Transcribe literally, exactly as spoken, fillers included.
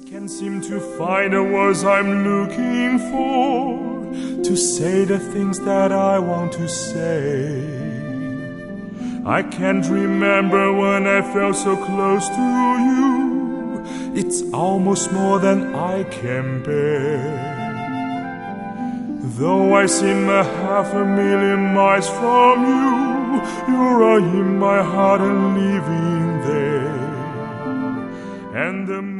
Can't seem to find the words I'm looking for to say the things that I want to say. I can't remember when I felt so close to you. It's almost more than I can bear. Though I seem a half a million miles from you, you're in my heart and living there. And the